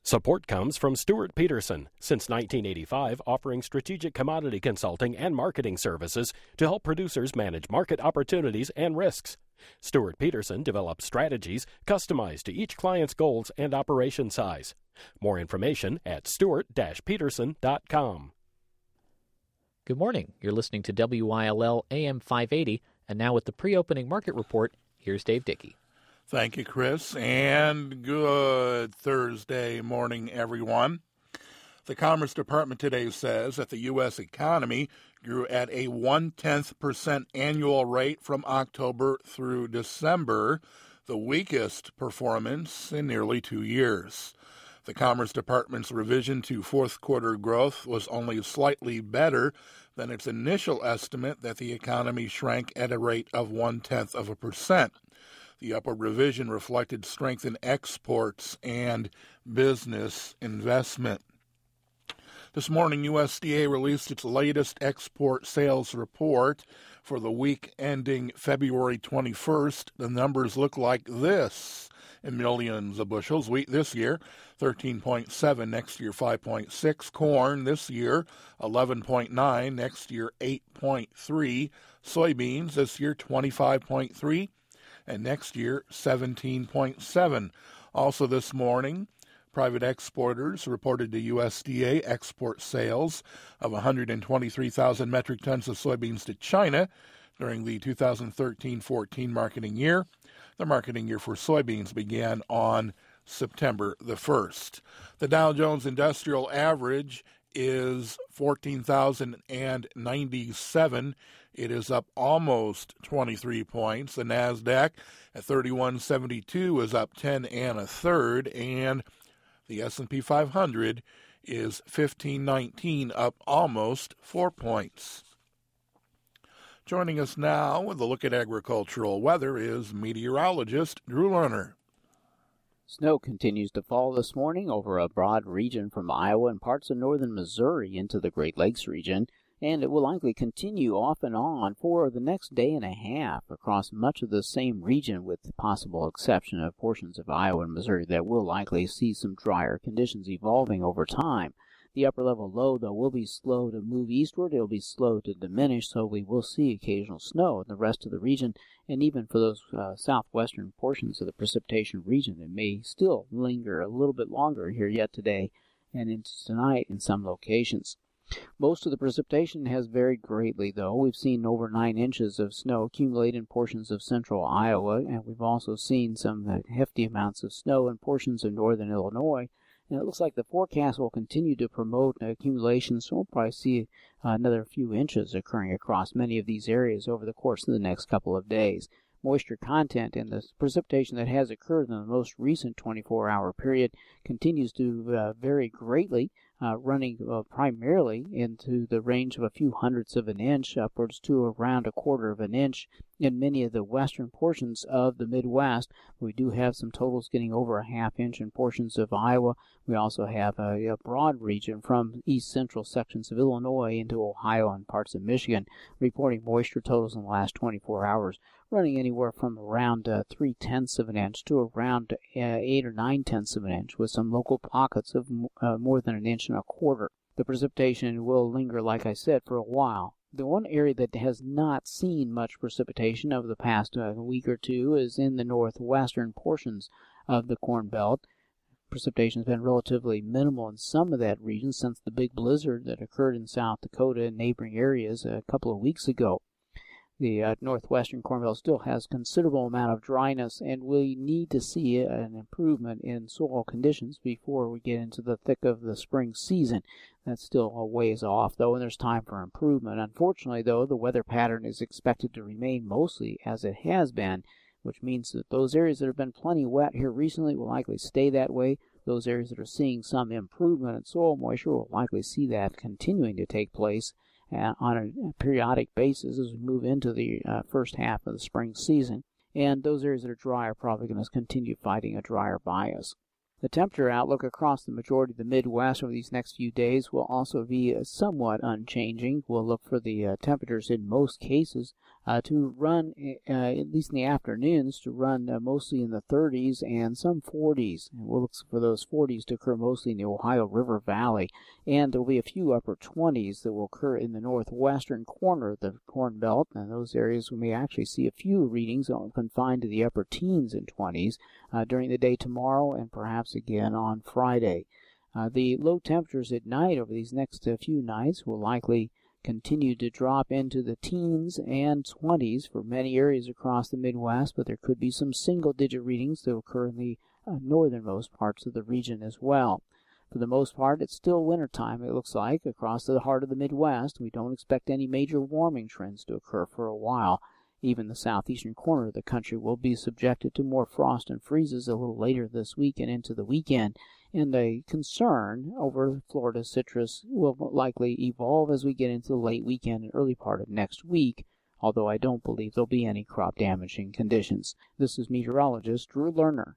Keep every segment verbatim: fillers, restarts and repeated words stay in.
Support comes from Stuart Peterson, since nineteen eighty-five offering strategic commodity consulting and marketing services to help producers manage market opportunities and risks. Stuart Peterson develops strategies customized to each client's goals and operation size. More information at stuart dash peterson dot com. Good morning. You're listening to W I L L A M five eighty, and now with the pre-opening market report, here's Dave Dickey. Thank you, Chris, and good Thursday morning, everyone. The Commerce Department today says that the U S economy grew at a one-tenth percent annual rate from October through December, the weakest performance in nearly two years. The Commerce Department's revision to fourth quarter growth was only slightly better than its initial estimate that the economy shrank at a rate of one-tenth of a percent. The upward revision reflected strength in exports and business investment. This morning, U S D A released its latest export sales report for the week ending February twenty-first. The numbers look like this in millions of bushels. Wheat this year, thirteen point seven, next year five point six. Corn this year, eleven point nine, next year eight point three. Soybeans this year, twenty-five point three. And next year, seventeen point seven. Also this morning, private exporters reported to U S D A export sales of one hundred twenty-three thousand metric tons of soybeans to China during the two thousand thirteen fourteen marketing year. The marketing year for soybeans began on September the first. The Dow Jones Industrial Average is fourteen thousand ninety-seven. It is up almost twenty-three points. The NASDAQ at thirty-one seventy-two is up ten and a third, and the S and P five hundred is fifteen nineteen, up almost four points. Joining us now with a look at agricultural weather is meteorologist Drew Lerner. Snow continues to fall this morning over a broad region from Iowa and parts of northern Missouri into the Great Lakes region, and it will likely continue off and on for the next day and a half across much of the same region, with the possible exception of portions of Iowa and Missouri that will likely see some drier conditions evolving over time. The upper level low, though, will be slow to move eastward. It will be slow to diminish, so we will see occasional snow in the rest of the region, and even for those uh, southwestern portions of the precipitation region, it may still linger a little bit longer here yet today and into tonight in some locations. Most of the precipitation has varied greatly, though. We've seen over nine inches of snow accumulate in portions of central Iowa, and we've also seen some hefty amounts of snow in portions of northern Illinois. And it looks like the forecast will continue to promote accumulation, so we'll probably see another few inches occurring across many of these areas over the course of the next couple of days. Moisture content in the precipitation that has occurred in the most recent twenty-four hour period continues to uh, vary greatly, uh, running uh, primarily into the range of a few hundredths of an inch, upwards to around a quarter of an inch in many of the western portions of the Midwest. We do have some totals getting over a half inch in portions of Iowa. We also have a, a broad region from east central sections of Illinois into Ohio and parts of Michigan reporting moisture totals in the last twenty-four hours running anywhere from around uh, three tenths of an inch to around uh, eight or nine tenths of an inch, with some local pockets of uh, more than an inch and a quarter. The precipitation will linger, like I said, for a while. The one area that has not seen much precipitation over the past uh, week or two is in the northwestern portions of the Corn Belt. Precipitation has been relatively minimal in some of that region since the big blizzard that occurred in South Dakota and neighboring areas a couple of weeks ago. The uh, northwestern Corn Belt still has considerable amount of dryness, and we need to see an improvement in soil conditions before we get into the thick of the spring season. That's still a ways off, though, and there's time for improvement. Unfortunately, though, the weather pattern is expected to remain mostly as it has been, which means that those areas that have been plenty wet here recently will likely stay that way. Those areas that are seeing some improvement in soil moisture will likely see that continuing to take place Uh, on a periodic basis as we move into the uh, first half of the spring season. And those areas that are dry are probably going to continue fighting a drier bias. The temperature outlook across the majority of the Midwest over these next few days will also be uh, somewhat unchanging. We'll look for the uh, temperatures in most cases uh, to run, uh, at least in the afternoons, to run uh, mostly in the thirties and some forties. And we'll look for those forties to occur mostly in the Ohio River Valley. And there will be a few upper twenties that will occur in the northwestern corner of the Corn Belt. And those areas we may actually see a few readings confined to the upper teens and twenties uh, during the day tomorrow and perhaps again on Friday. Uh, the low temperatures at night over these next uh, few nights will likely continue to drop into the teens and twenties for many areas across the Midwest, but there could be some single-digit readings that occur in the uh, northernmost parts of the region as well. For the most part, it's still wintertime, it looks like, across the heart of the Midwest. We don't expect any major warming trends to occur for a while. Even the southeastern corner of the country will be subjected to more frost and freezes a little later this week and into the weekend. And a concern over Florida citrus will likely evolve as we get into the late weekend and early part of next week, although I don't believe there'll be any crop-damaging conditions. This is meteorologist Drew Lerner.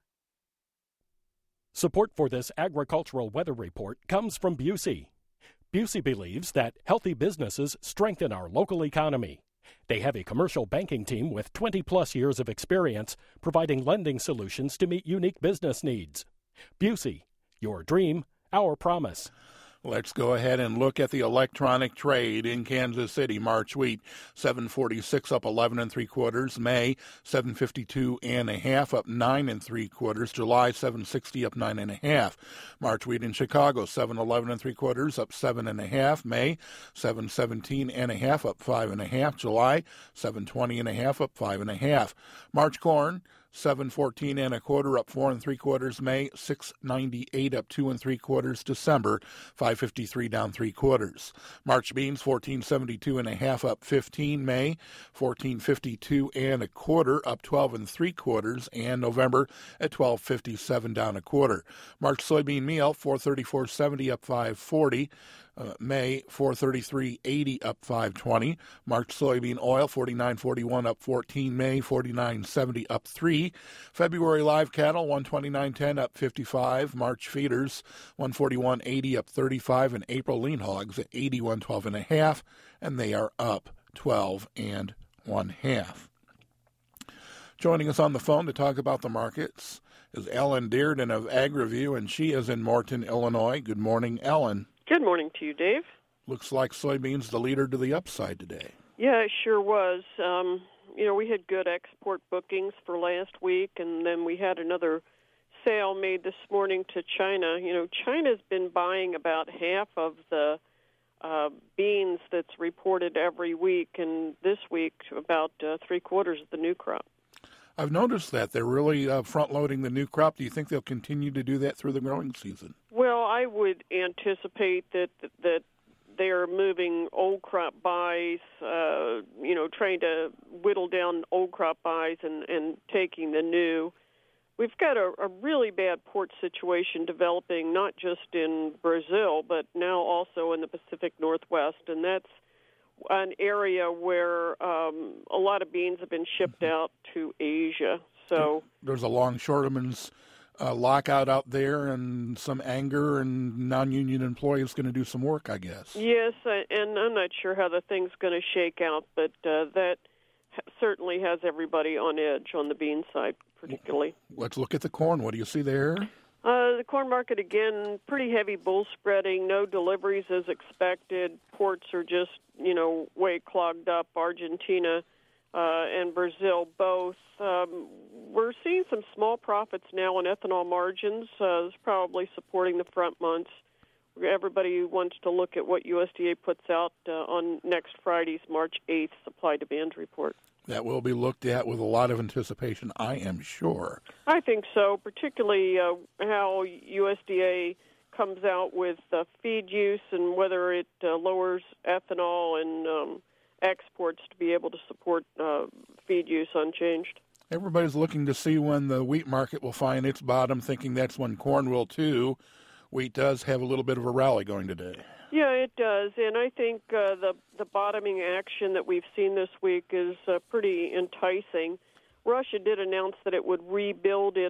Support for this agricultural weather report comes from Busey. Busey believes that healthy businesses strengthen our local economy. They have a commercial banking team with twenty-plus years of experience providing lending solutions to meet unique business needs. Busey, your dream, our promise. Let's go ahead and look at the electronic trade in Kansas City. March wheat, seven forty-six up eleven and three quarters. May, seven fifty-two and a half up nine and three quarters. July, seven sixty up nine and a half. March wheat in Chicago, seven eleven and three quarters up seven and a half. May, seven seventeen and a half up five and a half. July, seven twenty and a half up five and a half. March corn, seven fourteen and a quarter up four and three quarters. May, six ninety-eight up two and three quarters. December, five fifty-three down three quarters. March beans, fourteen seventy-two and a half up fifteen. May, fourteen fifty-two and a quarter up twelve and three quarters. And November at twelve fifty-seven down a quarter. March soybean meal, four thirty-four seventy up five forty. Uh, May, four thirty-three eighty up five twenty. March soybean oil, forty-nine forty-one up fourteen. May, forty-nine seventy up three. February live cattle, one twenty-nine ten up fifty-five. March feeders, one forty-one eighty up thirty-five. And April lean hogs at eighty-one twelve and a half, and they are up twelve and one half. Joining us on the phone to talk about the markets is Ellen Dearden of AgriView, and she is in Morton, Illinois. Good morning, Ellen. Good morning to you, Dave. Looks like soybeans the leader to the upside today. Yeah, it sure was. Um, you know, we had good export bookings for last week, and then we had another sale made this morning to China. You know, China's been buying about half of the uh, beans that's reported every week, and this week about uh, three quarters of the new crop. I've noticed that they're really uh, front-loading the new crop. Do you think they'll continue to do that through the growing season? Well, I would anticipate that that they're moving old crop buys, uh, you know, trying to whittle down old crop buys and, and taking the new. We've got a, a really bad port situation developing not just in Brazil, but now also in the Pacific Northwest, and that's an area where um, a lot of beans have been shipped out to Asia. So there's a longshoremen's uh, lockout out there, and some anger, and non-union employees going to do some work, I guess. Yes, and I'm not sure how the thing's going to shake out, but uh, that certainly has everybody on edge on the bean side, particularly. Let's look at the corn. What do you see there? Uh, the corn market, again, pretty heavy bull spreading, no deliveries as expected. Ports are just, you know, way clogged up. Argentina uh, and Brazil both. Um, we're seeing some small profits now on ethanol margins. Uh, it's probably supporting the front months. Everybody wants to look at what U S D A puts out uh, on next Friday's March eighth supply-demand report. That will be looked at with a lot of anticipation, I am sure. I think so, particularly uh, how U S D A comes out with uh, feed use and whether it uh, lowers ethanol and um, exports to be able to support uh, feed use unchanged. Everybody's looking to see when the wheat market will find its bottom, thinking that's when corn will too. Wheat does have a little bit of a rally going today. Yeah, it does, and I think uh, the the bottoming action that we've seen this week is uh, pretty enticing. Russia did announce that it would rebuild its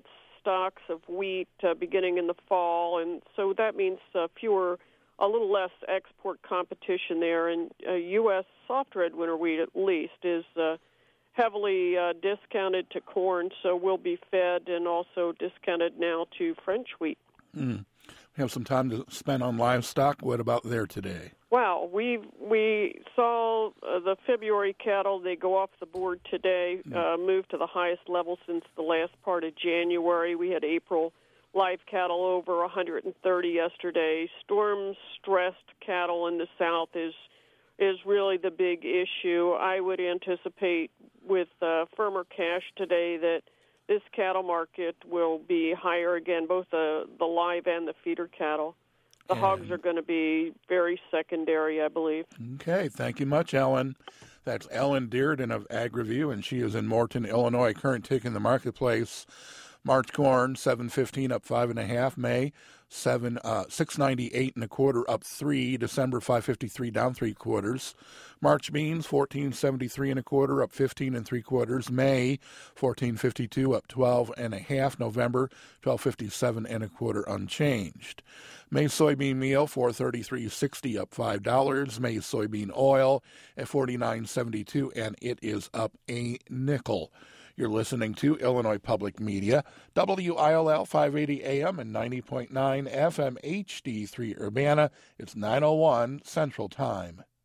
stocks of wheat uh, beginning in the fall, and so that means uh, fewer, a little less export competition there. And uh, U S soft red winter wheat, at least, is uh, heavily uh, discounted to corn, so will be fed, and also discounted now to French wheat. Mm. We have some time to spend on livestock. What about there today? Wow, we we saw uh, the February cattle. They go off the board today, uh, move to the highest level since the last part of January. We had April live cattle over one hundred thirty yesterday. Storm-stressed cattle in the south is is really the big issue. I would anticipate with uh, firmer cash today that this cattle market will be higher again, both the, the live and the feeder cattle. The and, hogs are going to be very secondary, I believe. Okay, thank you much, Ellen. That's Ellen Dearden of AgriView, and she is in Morton, Illinois. Current tick in the marketplace: March corn seven fifteen up five and a half. May seven uh, six ninety eight and a quarter up three. December five fifty three down three quarters. March beans fourteen seventy three and a quarter up fifteen and three quarters. May fourteen fifty two up twelve and a half. November twelve fifty seven and a quarter unchanged. May soybean meal four thirty three sixty up five dollars. May soybean oil at forty nine seventy two and it is up a nickel. You're listening to Illinois Public Media, W I L L five eighty A M and ninety point nine F M H D three Urbana. It's nine oh one Central Time.